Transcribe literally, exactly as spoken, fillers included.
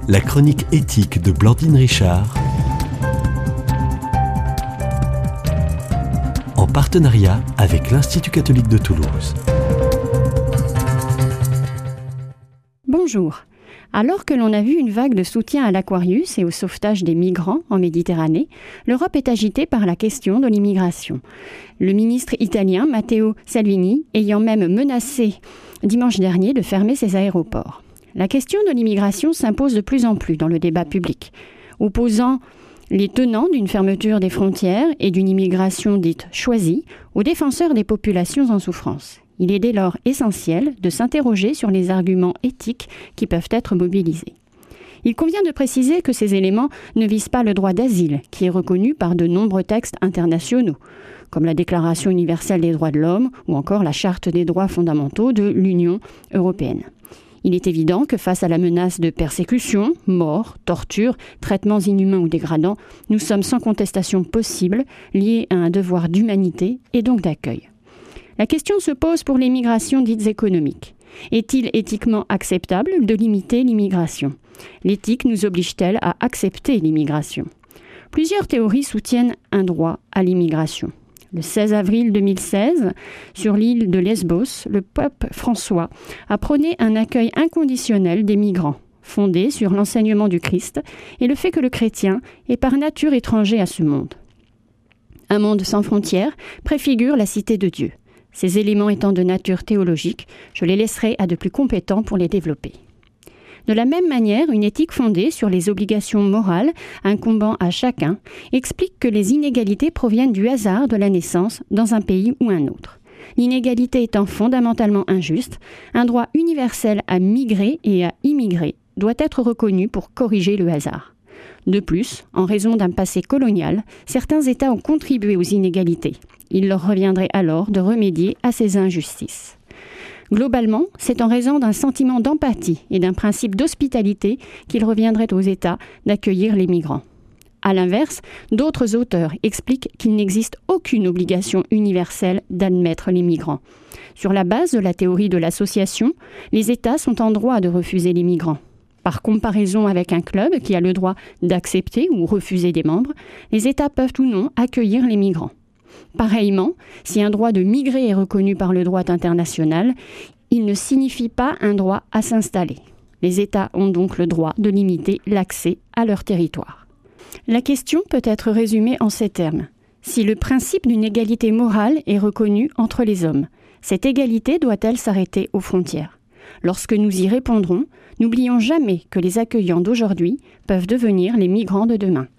La chronique éthique de Blandine Richard, en partenariat avec l'Institut catholique de Toulouse. Bonjour. Alors que l'on a vu une vague de soutien à l'Aquarius et au sauvetage des migrants en Méditerranée, l'Europe est agitée par la question de l'immigration. Le ministre italien Matteo Salvini ayant même menacé dimanche dernier de fermer ses aéroports. La question de l'immigration s'impose de plus en plus dans le débat public, opposant les tenants d'une fermeture des frontières et d'une immigration dite choisie aux défenseurs des populations en souffrance. Il est dès lors essentiel de s'interroger sur les arguments éthiques qui peuvent être mobilisés. Il convient de préciser que ces éléments ne visent pas le droit d'asile, qui est reconnu par de nombreux textes internationaux, comme la Déclaration universelle des droits de l'homme ou encore la Charte des droits fondamentaux de l'Union européenne. Il est évident que face à la menace de persécution, mort, torture, traitements inhumains ou dégradants, nous sommes sans contestation possible liés à un devoir d'humanité et donc d'accueil. La question se pose pour les migrations dites économiques. Est-il éthiquement acceptable de limiter l'immigration ? L'éthique nous oblige-t-elle à accepter l'immigration ? Plusieurs théories soutiennent un droit à l'immigration. Le seize avril deux mille seize, sur l'île de Lesbos, le pape François a prôné un accueil inconditionnel des migrants, fondé sur l'enseignement du Christ et le fait que le chrétien est par nature étranger à ce monde. Un monde sans frontières préfigure la cité de Dieu. Ces éléments étant de nature théologique, je les laisserai à de plus compétents pour les développer. De la même manière, une éthique fondée sur les obligations morales incombant à chacun explique que les inégalités proviennent du hasard de la naissance dans un pays ou un autre. L'inégalité étant fondamentalement injuste, un droit universel à migrer et à immigrer doit être reconnu pour corriger le hasard. De plus, en raison d'un passé colonial, certains États ont contribué aux inégalités. Il leur reviendrait alors de remédier à ces injustices. Globalement, c'est en raison d'un sentiment d'empathie et d'un principe d'hospitalité qu'il reviendrait aux États d'accueillir les migrants. À l'inverse, d'autres auteurs expliquent qu'il n'existe aucune obligation universelle d'admettre les migrants. Sur la base de la théorie de l'association, les États sont en droit de refuser les migrants. Par comparaison avec un club qui a le droit d'accepter ou refuser des membres, les États peuvent ou non accueillir les migrants. Pareillement, si un droit de migrer est reconnu par le droit international, il ne signifie pas un droit à s'installer. Les États ont donc le droit de limiter l'accès à leur territoire. La question peut être résumée en ces termes. Si le principe d'une égalité morale est reconnu entre les hommes, cette égalité doit-elle s'arrêter aux frontières ? Lorsque nous y répondrons, n'oublions jamais que les accueillants d'aujourd'hui peuvent devenir les migrants de demain.